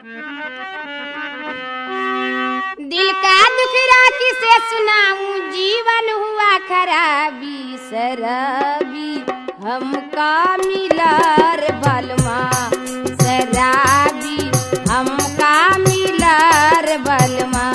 दिल का दुखड़ा किसे सुनाऊं, जीवन हुआ खराबी शराबी हमका मिला रे बलमा, शराबी हमका मिला रे बलमा।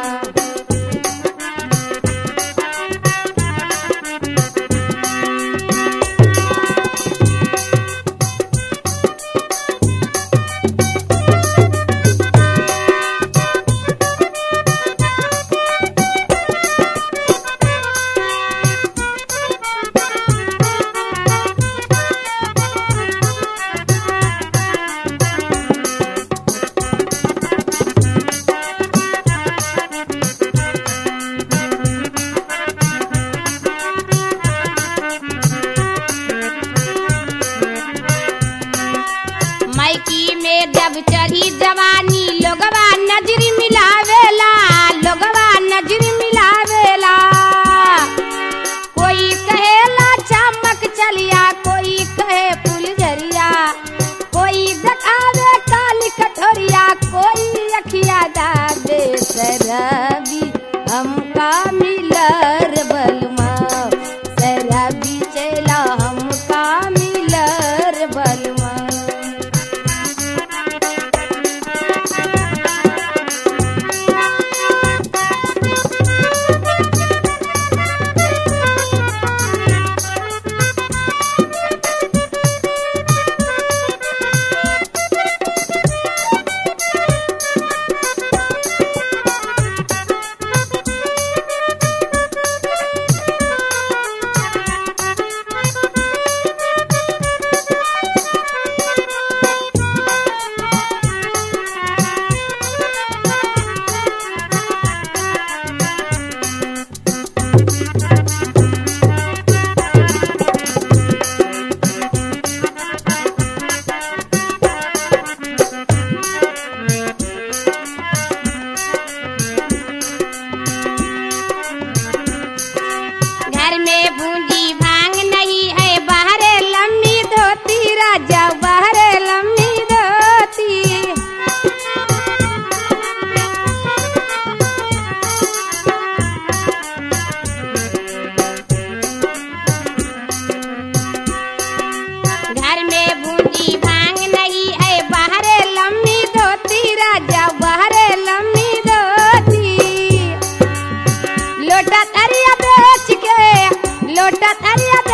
जब चढ़ी जवानी लोगवा नजर मिलावेला, लोगवा नजर मिलावेला। कोई कहेला चमक चलिया, कोई कहे फुलझरिया, कोई दिखावे काली कटोरिया, कोई अखिया दादे शराबी हमका मिला रे बलमा, शराबी चला हमका मिला रे बलमा। लोटा तरिया